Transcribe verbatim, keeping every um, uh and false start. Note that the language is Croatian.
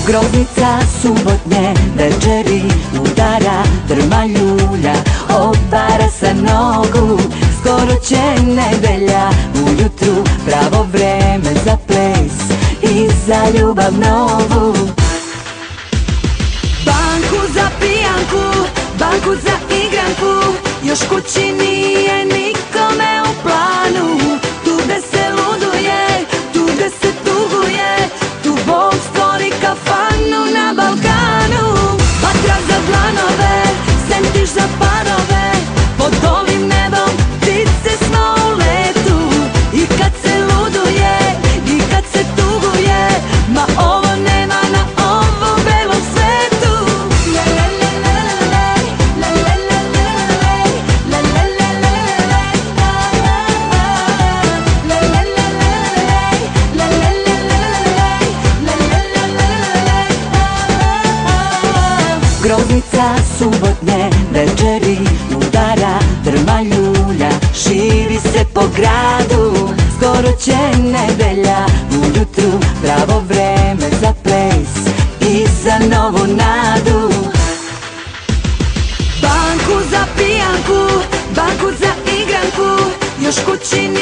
Groznica subotnje večeri udara drma ljulja, opara sa nogu, skoro će nedelja. Ujutru pravo vreme za ples i za ljubav novu. Banku za pijanku, banku za igranku, još kući nije nikome u planu. Tu gde se luduje, tu gde se tuguje, tu Bog stvori kafanu na Balkanu. Vatra za dlanove, sentiš za parove, pod ovim nebom ptice smo u letu. I kad se luduje, i kad se tuguje, ma ovo nema na ovom belom svetu. Groznica subotnje večeri udara drma ljulja, širi se po gradu, skoro će nedelja. Ujutru pravo vreme za ples i za novu nadu. Banku za pijanku, banku za igranku, još kući